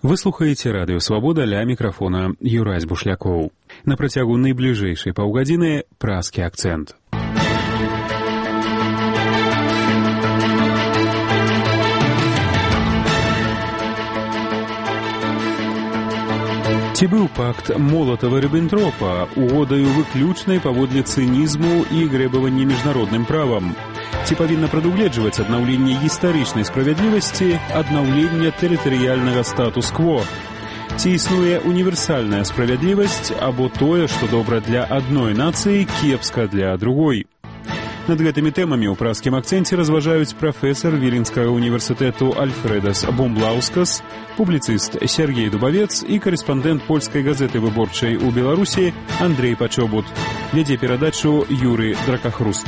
Вы слухаеце радыё «Свабода», ля мікрафона Юрась Бушлякоў. На працягу найбліжэйшай паўгадзіны празкі акцэнт. Ці быў пакт Молатава-Ріббентропа угодаю выключнай паводле цынізму і грэбавання міжнародным правам? Ці павінна прадугледжваць аднаўленне гістарычнай справядлівасці, аднаўлення тэрытарыяльнага статус-кво? Ці існуе універсальная справядлівасць, або тое, што добра для адной нацыі, кепска для другой? Над гэтымі тэмамі ў празкім акцэнце разважаюць прафесар Віленскага універсітэту Альфрэдас Бумблаускас, публіцыст Сергей Дубавец і карэспандэнт польскай газеты «Выборчай» у Беларусі Андрей Пачобут. Вядзе перадачу Юры Дракахруст.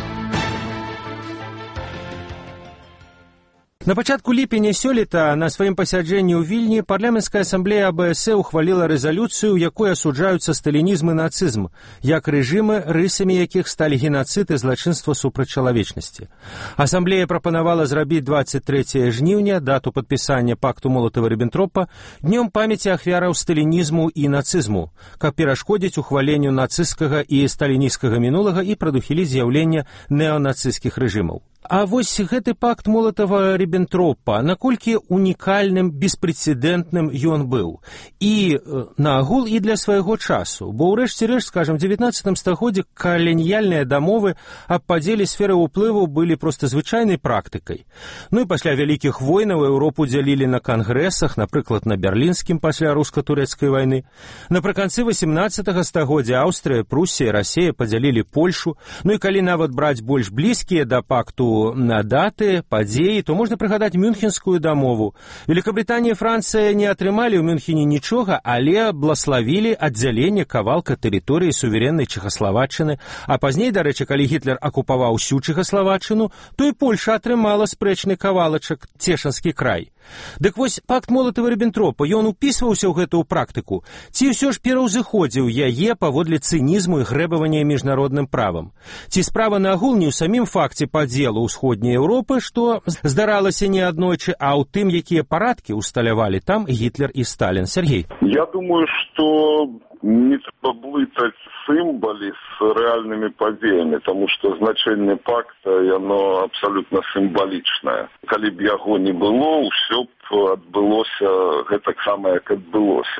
На пачатку ліпеня сёлета на сваім пасяджэнні ў Вільні парламенцкая асамблея АБС ухваліла рэзалюцыю, у якой асуджаюцца сталінізм і нацызм, як рэжымы, рысамі якіх сталі генацыд і злачынства супраць чалавечнасці. Асамблея прапанавала зрабіць 23 жніўня, дату падпісання пакту Молатава-Ріббентропа, днём памяці ахвяраў сталінізму і нацызму, каб перашкодзіць ухваленню нацысцкага і сталінісцкага мінулага і прадухіліць з'яўленне неанацысцкіх рэжымаў. А вось гэты пакт Молатава-Ріббентропа, наколькі унікальным, беспрэцэдэнтным ён быў. І наагул і для свайго часу. Бо ўрэшце рэшт, скажам, у 19 стагоддзі каланіяльныя дамовы аб падзеле сферы ўплыву былі проста звычайнай практыкай. Ну і пасля вялікіх войнаў Еўропу дзялілі на кангрэсах, напрыклад, на берлінскім пасля руска-турэцкай вайны. Напрыканцы 18 стагоддзя Аўстрыя, Прусія, Расія падзялілі Польшу. Ну і калі нават браць больш блізкія да пакту на даты, падзеі, то можна прыгадаць Мюнхенскую дамову. Великабрытанія і Францыя не атрымалі ў Мюнхене нічога, але блаславілі аддзяленне кавалка тэрыторыі суверэннай Чэхаславаччыны, а пазней, дарэчы, калі Гітлер акупаваў усю Чэхаславаччыну, то і Польша атрымала спрэчны кавалачак Цешанскі край. Дык вось пакт Молатава-Ріббентропа, ён упісваўся ў гэтую практыку, ці ўсё ж пераўзыходзіў яе паводле цынізму і грэбавання міжнародным правам? Ці справа наагул не ў самім факце падзелу ўсходняй Еўропы, што здаралася не аднойчы, а ў тым, якія парадкі усталявалі там Гітлер і Сталін? Сергей. Я думаю, што не трэба блытаць сімвалы з рэальнымі падзеямі, таму што значэнне пакта, яно абсалютна сімвалічнае. Калі б яго не было, ўсё б адбылося гэтаксама, як адбылося.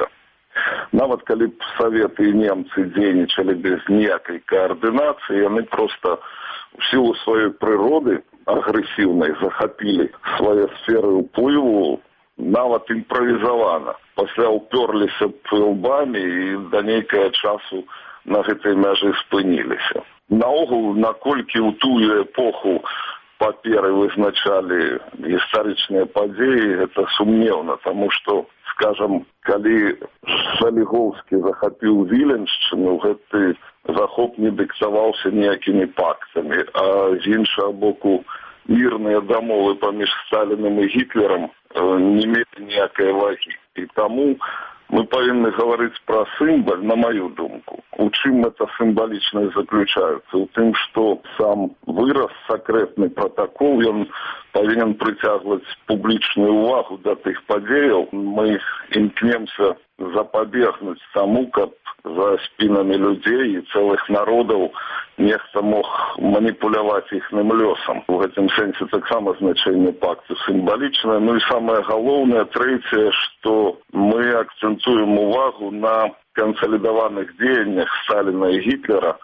Нават калі б Саветы і немцы дзейнічалі без ніякай каардынацыі, яны проста у сілу сваёй прыроды агрэсіўнай захапілі свае сферы ўплыву нават імправізавана. Пасля ўпёрліся б лбамі і да нейкага часу на гэтай мяжы спыніліся. Наогул, наколькі ў тую эпоху паперы вызначалі гістарычныя падзеі, гэта сумнеўна, таму што, скажам, калі Жалігоўскі захапіў Віленшчыну, гэты захоп не дыктаваўся ніякімі пактамі, а з іншага боку мірныя дамовы паміж Сталінам і Гітлерам не мелі ніякай вагі. І таму мы павінны гаварыць пра сімвал, на маю думку. У чым гэта сімвалічнасць заключаецца? У тым, што сам выраз, сакрэтны пратакол, ён павінен прыцягваць публічную ўвагу да тых падзеяў. Мы імкнемся запабегнуць таму, каб за спінамі людзей і цэлых народаў нехта мог маніпуляваць іхным лёсам. У гэтым сэнсе таксама значэнне пакту сімвалічнае. Ну і самае галоўнае, трэцяе, што мы акцэнтуем увагу на кансалідаваных дзеяннях Сталіна і Гітлера,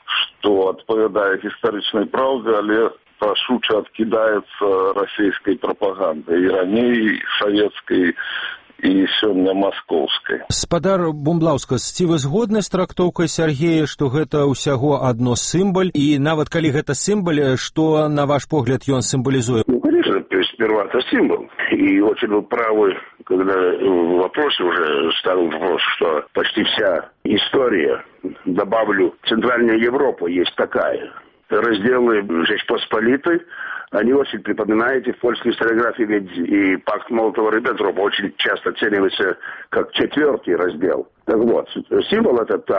што адпавядае гістарычнай праўдзе, але рашуча адкідаецца расійскай прапагандай і раней, і савецкай, і сёння маскоўскай. Спадар Бумблаускас, ці вы згодны з трактоўкай Сергея, што гэта ўсяго адно сімвал, і нават калі гэта сімвал, што, на ваш погляд, ён сімвалізуе? Ну, конечно, то есть сперва это символ. И очень вы правы, когда в вопросе уже ставил вопрос, что почти вся история, добавлю, Центральная Европа есть такая. Разделы Жечь Посполитой, они очень припоминаете в польской историографии, ведь и пакт Молотова-Риббентропа очень часто оценивается как 4-й раздел. Так вот, символ это так,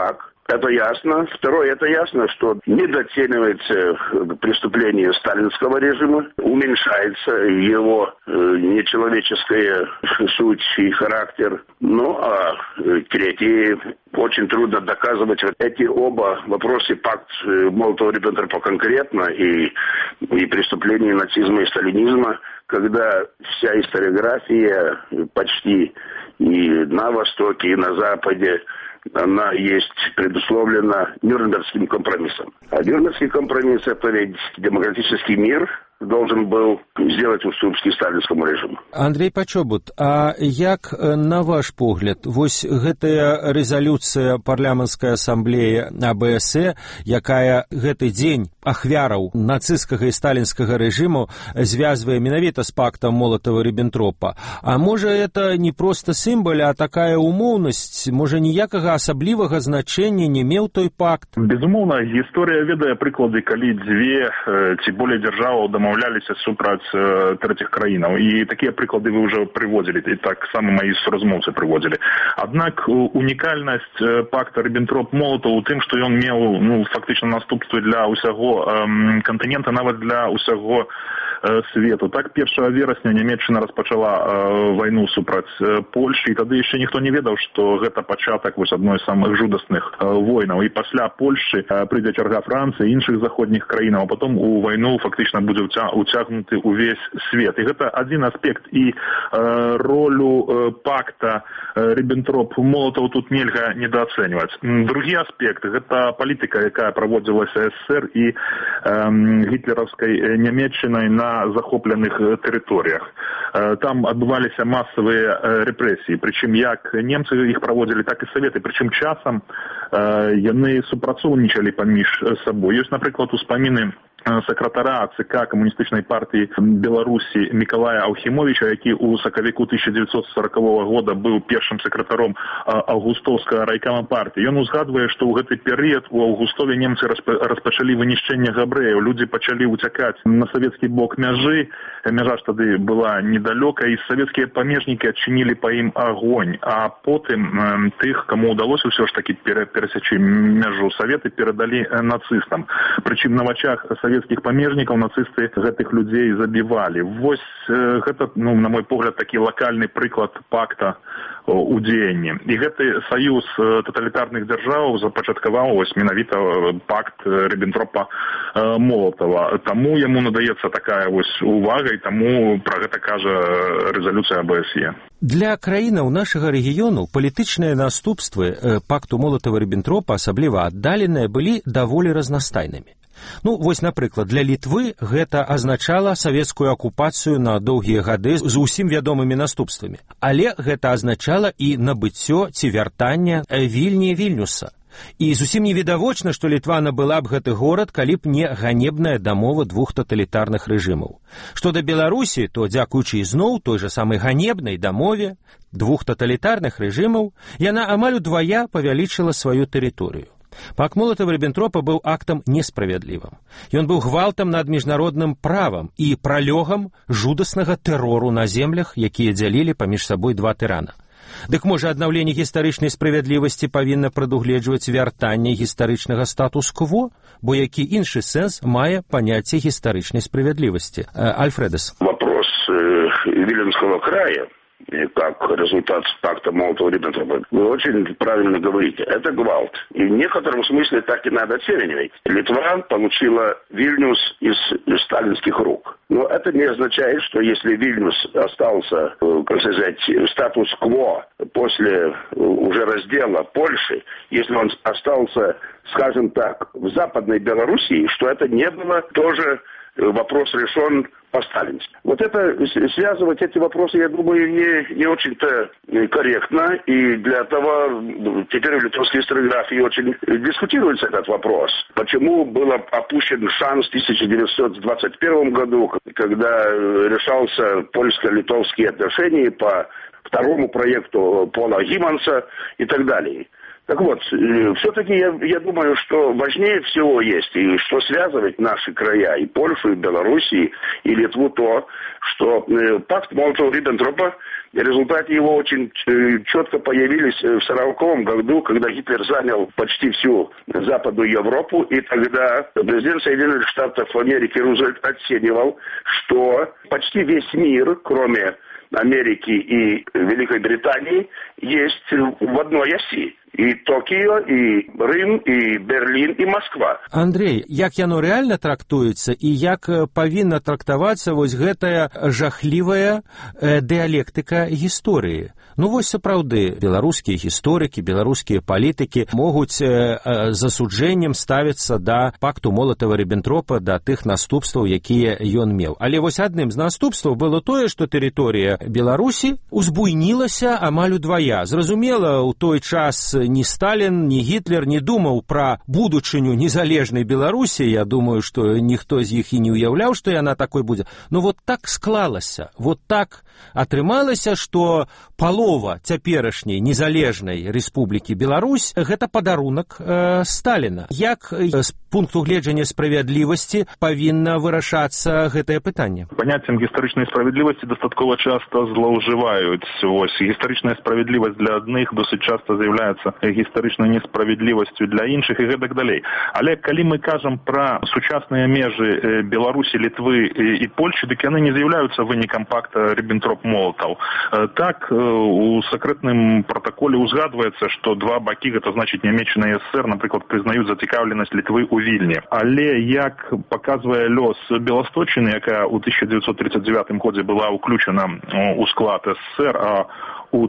Это ясно. Второе, это ясно, что недооценивается преступление сталинского режима, уменьшается его нечеловеческая суть и характер. Ну, а третье, очень трудно доказывать эти оба вопросы, пакт Молотова-Риббентропа конкретно и преступления нацизма и сталинизма, когда вся историография почти и на Востоке, и на Западе, она есть предусловлена Нюрнбергским компромиссом. А Нюрнбергский компромисс – это ведь демократический мир должен был сделать уступки сталинскому режиму. Андрей Пачобут, а як, на ваш погляд, вось гэтая рэзалюцыя парламенцкай асамблеі АБС, якая гэты дзень ахвяраў нацысцкага і сталінскага рэжыму звязвае менавіта з пактам Молотава-Риббентропа, а можа это не проста сімвал, а такая умоўнасць, можа ніякага асаблівага значэння не меў той пакт? Безумоўна, гісторыя ведае прыклады, калі дзве ці болей дзяржаваў дамаўляліся супраць трэціх краінаў. І такія прыклады вы ўжо прыводзілі, і так сама маі суразмоўцы прыводзілі. Аднак унікальнасць пакта Риббентроп-Молотаў у тым, што ён меў фактычна наступствы для ўсяго кантынента, нават для ўсяго свету. Так, 1 верасня Нямецчына распачала вайну супраць Польшы, і тады яшчэ ніхто не ведаў, што гэта пачатак вось адной з самых жудасных войнаў. І пасля Польшы прыйдзе чарга Францыі і іншых заходніх краінаў, а потом у вайну фактычна будзе уцягнуты ўвесь свет. І гэта адзін аспект. І ролю пакта Риббентроп-Молотаў тут нельга недооцэньваць. Другі аспект – гэта палітыка, якая праводзілася СССР і гітлераўскай Нямецчынай на захопленых тэрыторыях. Там адбываліся масавыя рэпрэсіі, прычым як немцы іх праводзілі, так і саветы, прычым часам яны супрацоўнічалі паміж сабой. Ёсць, напрыклад, успаміны сакратара ЦК камуністычнай партыі Беларусі Мікалая Аўхімовіча, які ў сакавіку 1940 года быў першым сакратаром аўгустоўскага райкама партыі. Ён узгадвае, што ў гэты перыяд у Аўгустове немцы распачалі вынішчэнне габрэяў. Людзі пачалі ўцякаць на савецкі бок мяжы. Мяжа ж тады была недалёка, і савецкія памежнікі адчынілі па ім агонь. А потым тых, каму ўдалося ўсё ж такі перасячы мяжу, саветы перадалі нацыстам. Прычым на вачах савецкіх памежнікаў нацысты гэтых людзей забівалі. Вось гэта, на мой погляд, такі лакальны прыклад пакта у дзеянні. І гэты саюз таталітарных дзяржаваў запачаткаваў вось менавіта пакт Риббентропа-Молотава. Таму яму надаецца такая вось увага, і таму пра гэта кажа рэзалюцыя АБСЕ. Для краінаў нашага рэгіёну палітычныя наступствы пакту Молотава-Риббентропа, асабліва аддаленыя, былі даволі разнастайнымі. Вось, напрыклад, для Літвы гэта азначала савецкую акупацыю на доўгія гады з усім вядомымі наступствамі. Але гэта азначала і набыццё ці вяртанне Вільні-Вільнюса. І зусім невідавочна, што Літва набыла б гэты горад, калі б не ганебная дамова двух таталітарных рэжымаў. Што да Беларусі, то, дзякуючы ізноў той жа самай ганебнай дамове двух таталітарных рэжымаў, яна амаль удвая павялічыла сваю тэрыторыю. Пакт Молотава-Риббентропа быў актам несправядлівым. Ён быў гвалтам над міжнародным правам і пралёгам жудаснага тэрору на землях, якія дзялілі паміж сабой два тырана. Дык можа, аднаўленне гістарычнай справядлівасці павінна прадугледжваць вяртанне гістарычнага статус-кво, бо які іншы сэнс мае паняцце гістарычнай справядлівасці? Альфредес. Вопрос Виленского края, как результат пакта Молотова-Риббентропа, вы очень правильно говорите. Это гвалт. И в некотором смысле так и надо оценивать. Литва получила Вильнюс из сталинских рук. Но это не означает, что если Вильнюс остался, как сказать, статус-кво после уже раздела Польши, если он остался, скажем так, в Западной Белоруссии, что это не было тоже вопрос решен по-сталински. Вот это, связывать эти вопросы, я думаю, не очень-то корректно. И для того теперь в литовской историографии очень дискутируется этот вопрос. Почему был опущен шанс в 1921 году, когда решался польско-литовские отношения по второму проекту Пола Гимманса и так далее. Так вот, все-таки я думаю, что важнее всего есть, и что связывает наши края, и Польшу, и Белоруссию, и Литву, то, что пакт Молотова-Риббентропа, в результате его очень четко появились в 1940 году, когда Гитлер занял почти всю Западную Европу, и тогда президент Соединенных Штатов Америки Рузвельт оценивал, что почти весь мир, кроме Америки и Великой Британии, есть в одной оси. І Токіо, і Рим, і Берлін, і Москва. Андрей, як яно рэальна трактуецца і як павінна трактавацца вось гэтая жахлівая дыялектыка гісторыі? Ну вось сапраўды, беларускія гісторыкі, беларускія палітыкі могуць з асуджэннем ставіцца да пакту Молатава-Ріббентропа, да тых наступстваў, якія ён меў. Але вось адным з наступстваў было тое, што тэрыторыя Беларусі узбуйнілася амаль удвая. Зразумела, у той час ні Сталін, ні Гітлер не думаў пра будучыню незалежнай Беларусі. Я думаю, што ніхто з іх і не ўяўляў, што яна такой будзе. Но вот так склалася, вот так атрымалася, што палова цяперашняй незалежнай Рэспублікі Беларусь – гэта падарунак Сталіна. Як з пункту гледжання справядлівасці павінна вырашацца гэтае пытанне? Паняццем гістарычнай справядлівасці дастаткова часта злоўжываюць. Вось гістарычная справядлівасць для адных досыць часта з'яўляецца гістарычнай несправядлівасцю для іншых і гэтак далей. Але калі мы кажам пра сучасныя межы Беларусі, Літвы і Польшчы, дык яны не з'яўляюцца вынікам пакта Ріббентроп-Молатаў. Так, у сакрэтным протаколе узгадваецца, што два бакі, гэта значыць Нямеччына і СССР, напрыклад, прызнаюць зацікаўленасць Літвы ў Вільні. Але як паказвае лёс Беласточыны, якая ў 1939 годзе была ўключана ў склад СССР, а у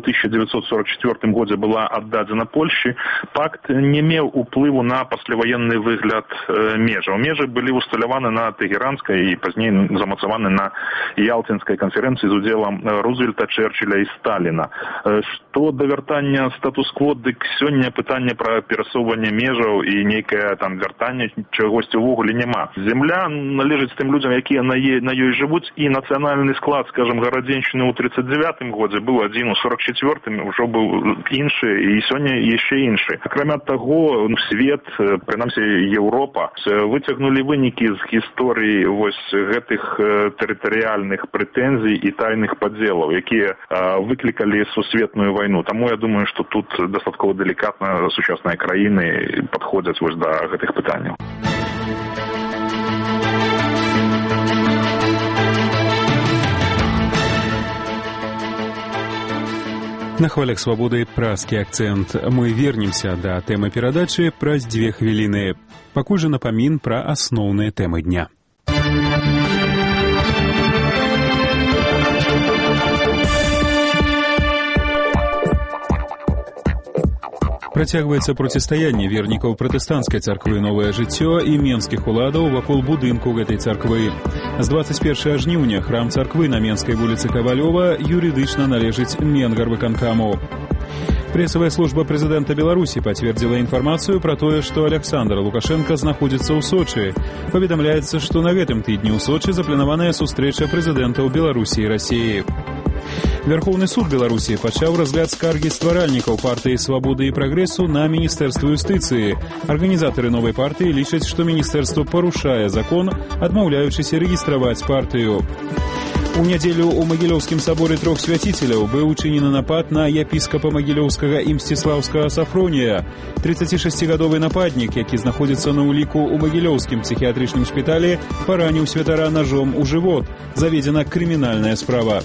1944 годзе была аддадзена Польшчы, пакт не меў уплыву на пасляваенны выгляд межаў. Межы былі усталяваны на Тэгеранскай і пазней замацаваны на Ялтинскай канферэнцыі з удзелам Рузвельта, Чэрчыля і Сталіна. Што да вяртання статус-кво, дык сёння пытанне пра перасоўванне межаў і нейкае там вяртанне чагосьці ўвогуле няма. Земля належыць тым людзям, якія на ёй жывуць, і нацыянальны склад, скажам, гарадзеншчыны ў 1939 годзе быў адзін, у 1944 ўжо быў іншы, і сёння яшчэ іншы. Акрамя таго, свет, прынамсі Еўропа, выцягнулі вынікі з гісторыі вось гэтых тэрытарыяльных прэтэнзій і тайных падзелаў, якія выклікалі сусветную вайну. Таму я думаю, што тут дастаткова далікатна сучасныя краіны падходзяць вось да гэтых пытанняў. На хвалях свабоды празкі акцэнт. Мы вернемся да тэмы перадачы праз 2 хвіліны. Пакуль жа напамін пра асноўныя тэмы дня. Працягваецца процістаянне вернікаў пратэстанцкай царквы «Новае жыццё» і менскіх уладаў вакол будынку гэтай царквы. З 21 жніўня храм царквы на Менскай вуліцы Кавалёва юрыдычна належыць Менгарвыканкаму. Прэсавая служба прэзідэнта Беларусі пацвердзіла інфармацыю пра тое, што Александр Лукашенко знаходзіцца ў Сочы. Паведамляецца, што на гэтым тыдні ў Сочы запланаваная сустрэча прэзідэнтаў Беларусі і Расіі. Верховны суд Беларусі пачаў разгляд скаргі стваральнікаў партыі «Свабоды і прагрэсу» на Міністэрства юстыцыі. Арганізатары новай партыі лічаць, што міністэрства парушае закон, адмаўляючыся рэгістраваць партыю. У нядзелю ў Магілёўскім саборы трох свяціцеляў быў учынены напад на епіскапа Магілёўскага і Мсціслаўскага Сафронія. 36-гадовы нападнік, які знаходзіцца на ўліку ў Магілёўскім псіхіятрычным шпіталі, параніў святара ножом у жывот. Заведзена крымінальная справа.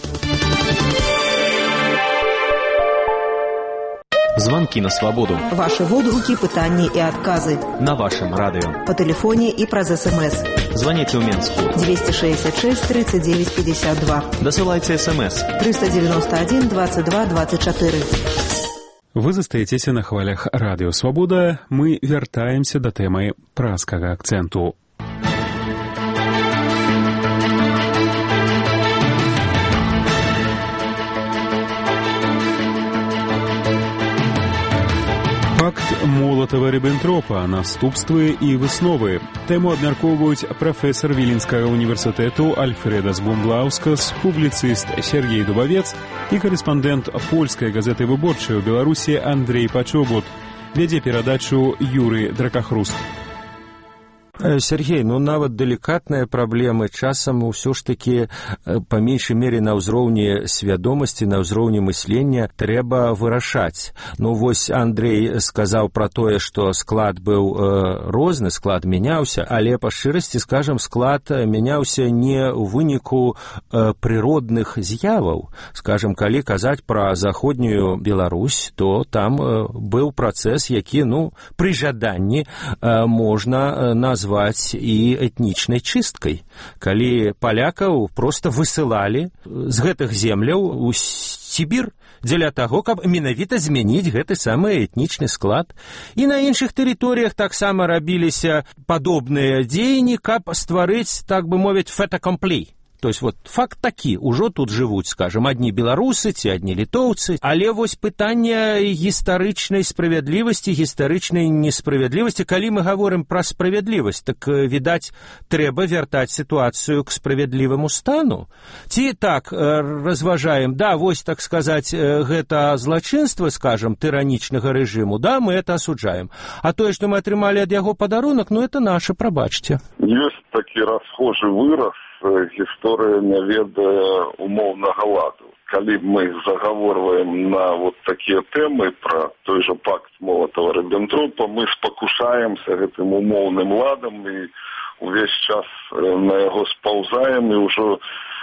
Звонки на свободу. Ваши водгуки, пытания и отказы. На вашем радио. По телефоне и праз СМС. Звоните в Минск. 266 39 52. Досылайте СМС. 391 22 24. Вы застаецеся на хвалях радыё «Свабода». Мы вяртаемся да тэмы празкага акцэнту. Пакт Молатава-Ріббентропа, наступствы і высновы. Тэму абмяркоўваюць прафесар Віленскага універсітэту Альфредас Бумблаускас, публіцыст Сергей Дубавец і карэспандэнт польскай газеты «Выборчай» у Беларусі Андрей Пачобут. Вядзе перадачу Юрый Дракахруст. Сергей, нават делікатныя праблемы часам ўсё ж такі па меншай мере на ўзроўні свядомасці, на ўзроўні мыслення трэба вырашаць. Вось Андрей сказаў пра тое, што склад быў розны, склад мяняўся, але па шчырасці скажам, склад мяняўся не ў выніку прыродных з'яваў. Скажам, калі казаць пра заходнюю Беларусь, то там быў працэс, які, пры жаданні можна назваць і этнічнай чысткай, калі палякаў проста высылалі з гэтых земляў у Сібір дзеля таго, каб менавіта змяніць гэты самы этнічны склад. І на іншых тэрыторыях таксама рабіліся падобныя дзеянні, каб стварыць, так бы мовіць, fait accompli. То есть факт такі, ужо тут жывуць, скажем, адні беларусы ці адні літоўцы, але вось пытанне гістарычнай справядлівасці, гістарычнай несправядлівасці, калі мы гаворым пра справядлівасць, так, відаць, трэба вяртаць сітуацыю к справядліваму стану. Ці так разважаем, вось, так сказаць, гэта злачынства, скажем, тыранічнага рэжыму, мы это асуджаем. А тое, што мы атрымалі ад яго падарунак, это наша, прабачце. Ёсць такі расхожы выраз, гісторыя не ведае умоўнага ладу. Калі мы загаворваем на такія тэмы пра той жа пакт Молатава-Ріббентропа, мы спакушаемся гэтым умоўным ладам і увесь час на яго спаўзаем і ўжо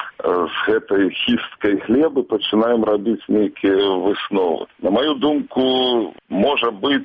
з гэтай хісткай глебы пачынаем рабіць нейкія высновы. На маю думку, можа быць,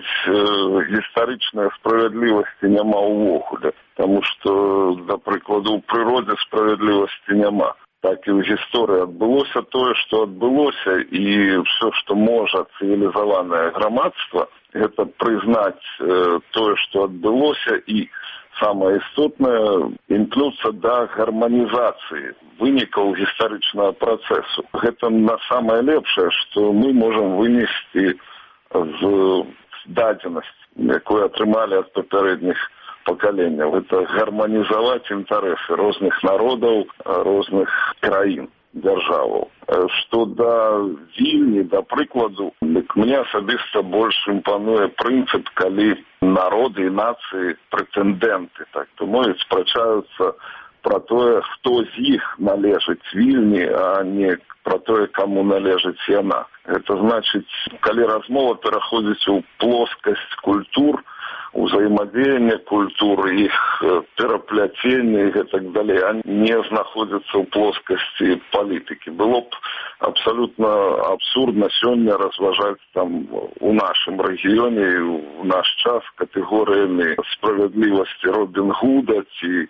гістарычнай справядлівасці няма ўвогуле, таму што, да прыкладу, у прыродзе справядлівасці няма. Так і ў гісторыі адбылося тое, што адбылося, і ўсё, што можа цывілізаванае грамадства, гэта прызнаць тое, што адбылося, і самае істотнае імкнуцца да гарманізацыі вынікаў гістарычнага працэсу. Гэта на самае лепшае, што мы можам вынесці з дадзенасць, якую атрымалі ад папярэдніх пакаленняў. Гэта гарманізаваць інтарэсы розных народаў, розных краін, дзяржаваў. Што да Вільні, да прыкладу, мне асабіста больш імпануе прынцып, калі народы і нацыі, прэтэндэнты, так то мовіць, спрачаюцца пра тое, хто з іх належыць Вільні, а не пра тое, каму належыць яна. Гэта значыць, калі размова пераходзіць у плоскасць культур, узаемадзеяння культур, іх перапляцення і гэтак далей, а не знаходзяцца ў плоскасці палітыкі. Было б абсалютна абсурдна сёння разважаць там у нашым рэгіёне і ў наш час катэгорыямі справядлівасці Робін Гуда ці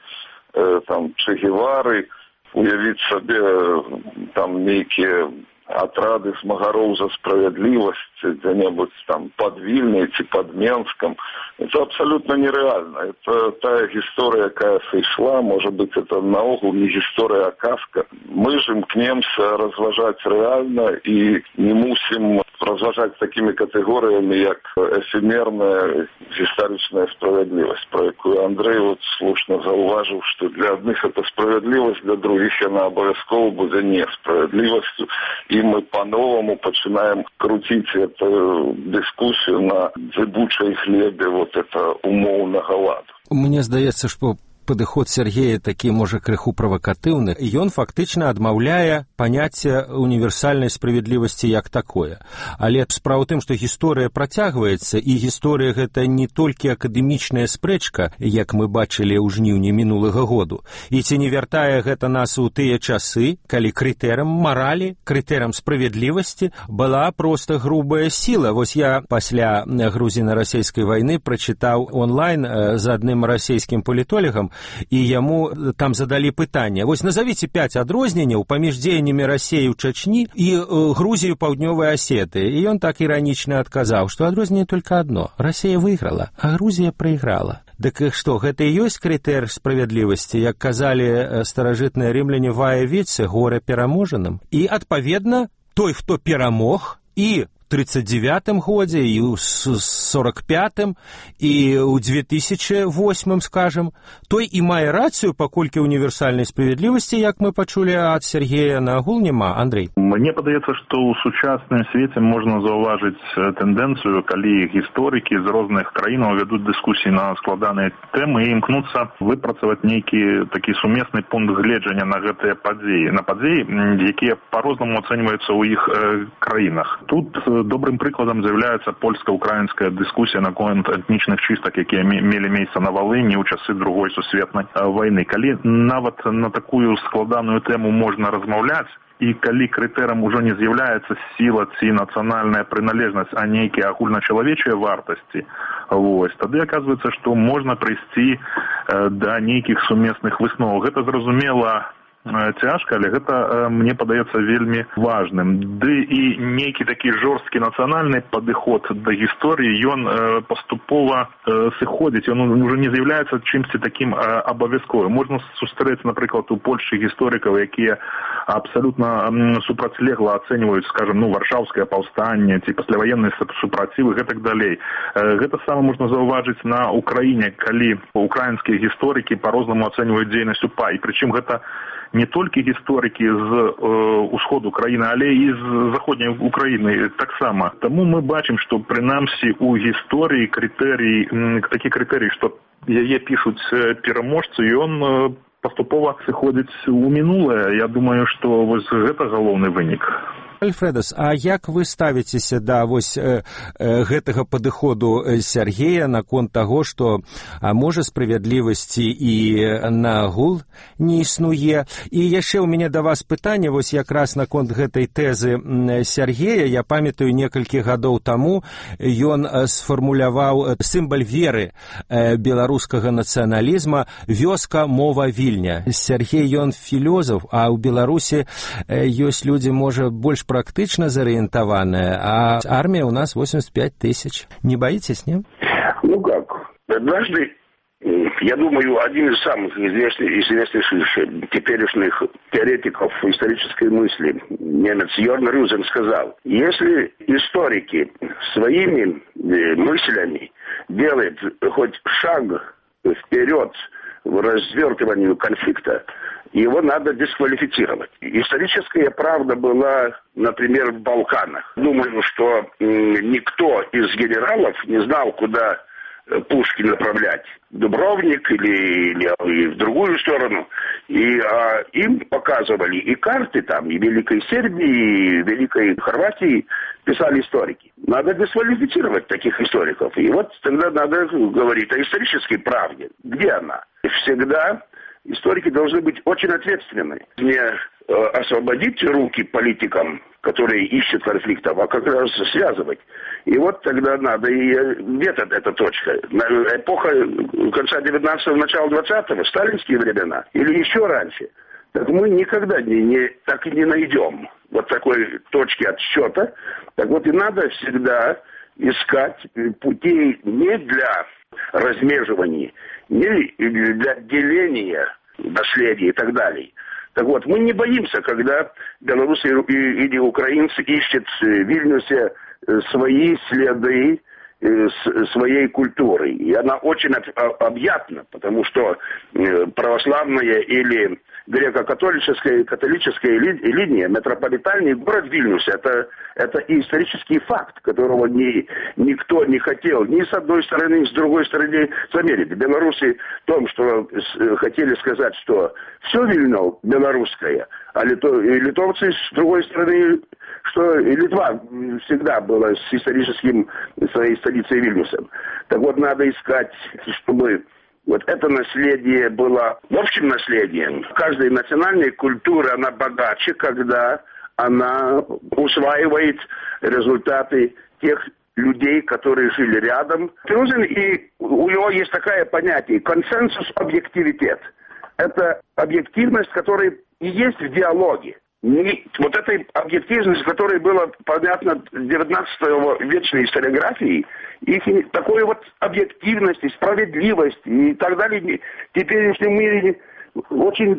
Че Гевары, уявіць сабе там нейкія атрады змагароў за справядлівасць дзе-небудзь там пад Вільняй ці пад Менскам. Это абсолютно нереально. Это тая гісторыя, якая сышла, можа быць, это наогул не гісторыя, а казка. Мы ж імкнемся разважаць рэальна і не мусім разважаць такімі катэгорыямі, як эфемерная гістарычная справядлівасць, про якую Андрей слушна заўважыў, што для адных это справядлівасць, для других яна абавязкова будзе несправядлівасцю. И мы по-новому начинаем крутить эту дискуссию на зыбучей хлебе это умоўнага ладу. Мне здаецца, што падыход Сергея такі, можа, крыху правакатыўны, і ён фактычна адмаўляе паняцце універсальнай справядлівасці як такое. Але справа ў тым, што гісторыя працягваецца, і гісторыя гэта не толькі акадэмічная спрэчка, як мы бачылі ў жніўні мінулага году. І ці не вяртае гэта нас у тыя часы, калі крытэрам маралі, крытэрам справядлівасці была проста грубая сіла. Вось я пасля грузіна-расейскай вайны прачытаў онлайн з адным расійскім палітолагам, і яму там задалі пытанне. Вось назовіце 5 адрозненняў паміж дзеяннямі Расіі ў Чачні і Грузіі ў Паўднёвай Асеты. І ён так іранічна адказаў, што адрозненне толькі адно. Расія выйграла, а Грузія прайграла. Дык што, гэта і ёсць крытэр справядлівасці, як казалі старажытныя рымляне вае віце, горе пераможаным. І, адпаведна, той, хто перамог, і 1939 годзе, і ў 1945, і ў 2008, скажем, той і мае рацыю, паколькі універсальнай справядлівасці, як мы пачулі ад Сергея, нагул няма. Андрей? Мне падаецца, што ў сучасным свеце можна заўважыць тэндэнцыю, калі гісторыкі з розных краінаў вядуць дыскусіі на складаныя тэмы і імкнуцца выпрацаваць нейкі такі сумесны пункт гледжання на гэтыя падзеі, якія по-рознаму ацэньваюцца ў іх краінах. Тут добрым прыкладам з'яўляецца польска-украінская дыскусія наконт этнічных чыстак, якія мелі месца на Валыні ў часы Другой сусветнай вайны. Калі нават на такую складаную тэму можна размаўляць, і калі крытэрам ужо не з'яўляецца сіла ці нацыянальная прыналежнасць, а нейкія агульначалавечыя вартасці, тады аказваецца, што можна прыйсці да нейкіх сумесных высноваў. Гэта зразумела цяжка, але гэта, мне падаецца, вельмі важным. Ды і нейкі такі жорсткі нацыянальны падыход да гісторыі, ён паступова сыходзіць, ён уже не з'яўляецца чымсьці такім абавязковым. Можна сустрэць, напрыклад, у Польшчы гісторыкаў, якія абсалютна супрацьлегла ацэньваюць, скажем, варшаўскае паўстанне ці пасляваенныя супрацівы, гэтак далей. Гэта сама можна заўважыць на Украіне, калі украінскія гісторыкі па-рознаму ацэньваюць дзейнасць УПА. І прычым гэта не толькі гісторыкі з усходу краіны, але і з заходняй Украіны таксама. Таму мы бачым, што прынамсі у гісторыі такі крытэрый, што яе пішуць пераможцы, ён паступова сыходзіць у мінулае. Я думаю, што вось гэта галоўны вынік. Альфрэдас, а як вы ставіцеся да гэтага падыходу Сергея наконт таго, што можа справядлівасці і нагул не існуе? І яшчэ ў мяне да вас пытанне, якраз наконт гэтай тэзы Сергея. Я памятаю, некалькі гадоў таму ён сфармуляваў сімвал веры беларускага нацыяналізма «Вёска, мова, Вільня». Сергей, ён філёзаф, а ў Беларусі ёсць людзі, можа, больш практычна зарыентаваная, а армия у нас 85 тысяч. Не боитесь, нет? Ну как? Однажды, я думаю, один из самых известнейших теперешних теоретиков исторической мысли, немец Йорн Рюзен, сказал: если историки своими мыслями делают хоть шаг вперед в развертывании конфликта, его надо дисквалифицировать. Историческая правда была, например, в Балканах. Думаю, что никто из генералов не знал, куда пушки направлять. Дубровник или в другую сторону. И им показывали и карты там, и Великой Сербии, и Великой Хорватии писали историки. Надо дисквалифицировать таких историков. И вот тогда надо говорить о исторической правде. Где она? Всегда историки должны быть очень ответственны. Не освободить руки политикам, которые ищут конфликтов, а как раз связывать. И вот тогда надо, и где-то эта точка. Эпоха конца 19-го, начала 20-го, сталинские времена, или еще раньше. Так мы никогда так и не найдем вот такой точки отсчета. Так вот и надо всегда искать путей не для размеживания, не для деления наследия и так далее. Так вот, мы не боимся, когда белорусы или украинцы ищут в Вильнюсе свои следы своей культуры. И она очень объятна, потому что православная или греко-католическая линия, метрополитальный город Вильнюс, это исторический факт, которого никто не хотел ни с одной стороны, ни с другой стороны замерить. Белорусы в том, что хотели сказать, что все Вильно белорусское, а литовцы с другой стороны, что Литва всегда была с историческим своей столицей Вильнюсом. Так вот, надо искать, чтобы вот это наследие было общим наследием. Каждая национальная культура, она богаче, когда она усваивает результаты тех людей, которые жили рядом. И у него есть такое понятие — консенсус-объективитет. Это объективность, которая и есть в диалоге. Вот этой объективности, которая была понятна в 19-вечной историографии, их такой вот объективности, справедливости и так далее, в теперешнем мире очень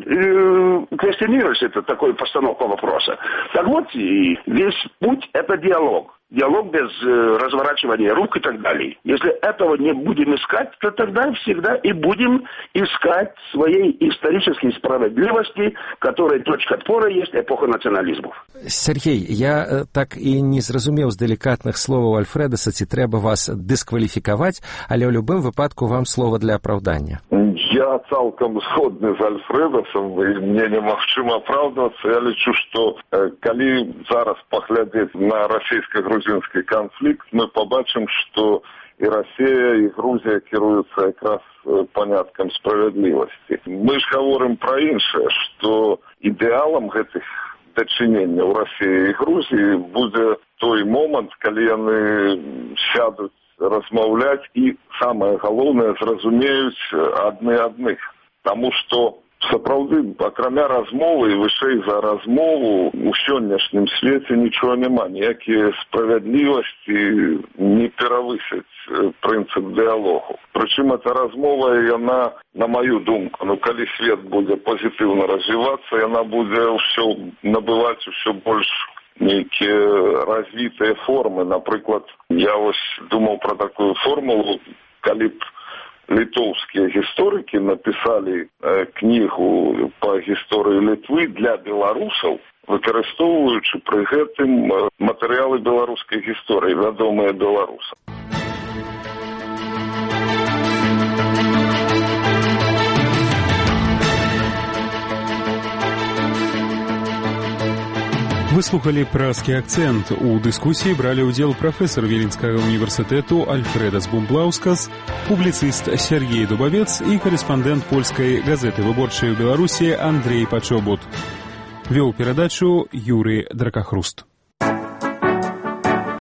квестионируется такой постановка вопроса. Так вот, и весь путь — это диалог. диалог без разворачивания рук и так далее. Если этого не будем искать, то тогда всегда и будем искать своей исторической справедливости, которой точка отпора есть эпоха национализмов. Сергей, я так і не зрозумів з делікатних словаў Альфрэдаса, ці трэба вас дыскваліфікаваць, але ў любым выпадку вам слова для апраўдання. Я цалкам згодны з Альфрэдасам, і мне немагчыма апраўдвацца. Я лічу, што калі зараз паглядзець на расійска-грузінскі канфлікт, мы побачым, што і Расія, і Грузія кіруюцца якраз паняткам справядлівасці. Мы ж гаворым пра іншае, што ідэалам гэтых дачыненняў Расіі і Грузіі будзе той момант, калі яны сядуць размаўляць і, самае галоўнае, зразумеюць адны адных. Таму што сапраўды, акрамя размовы і вышэй за размову, у сённяшнім свеце нічога няма. Ніякія справядлівасці не перавысяць прынцып дыялогу. Прычым эта размова, яна, на маю думку, калі свет будзе пазітыўна развівацца, яна будзе ўсё набываць усё больш нейкія развітыя формы. Напрыклад, я вось думаў пра такую формулу, калі б літоўскія гісторыкі напісалі кнігу па гісторыі Літвы для беларусаў, выкарыстоўваючы пры гэтым матэрыялы беларускай гісторыі, вядомыя беларусам. Вы слухали «Пражскі акцент». У дыскусіі бралі ўдзел прафесар Віленскага універсітэту Альфрэдас Бумблаускас, публіцыст Сергей Дубавец і карэспандэнт польскай газеты «Выборчай» у Беларусі Андрей Пачобут. Вёў перадачу Юрый Дракахруст.